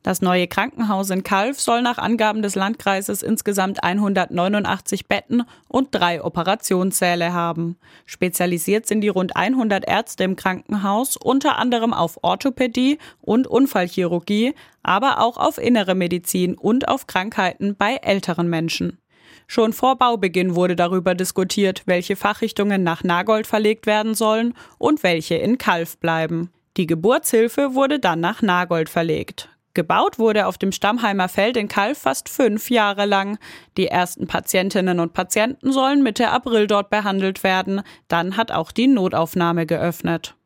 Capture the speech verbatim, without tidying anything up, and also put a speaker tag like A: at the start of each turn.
A: Das neue Krankenhaus in Calw soll nach Angaben des Landkreises insgesamt hundertneunundachtzig Betten und drei Operationssäle haben. Spezialisiert sind die rund hundert Ärzte im Krankenhaus, unter anderem auf Orthopädie und Unfallchirurgie, aber auch auf innere Medizin und auf Krankheiten bei älteren Menschen. Schon vor Baubeginn wurde darüber diskutiert, welche Fachrichtungen nach Nagold verlegt werden sollen und welche in Calw bleiben. Die Geburtshilfe wurde dann nach Nagold verlegt. Gebaut wurde auf dem Stammheimer Feld in Calw fast fünf Jahre lang. Die ersten Patientinnen und Patienten sollen Mitte April dort behandelt werden. Dann hat auch die Notaufnahme geöffnet.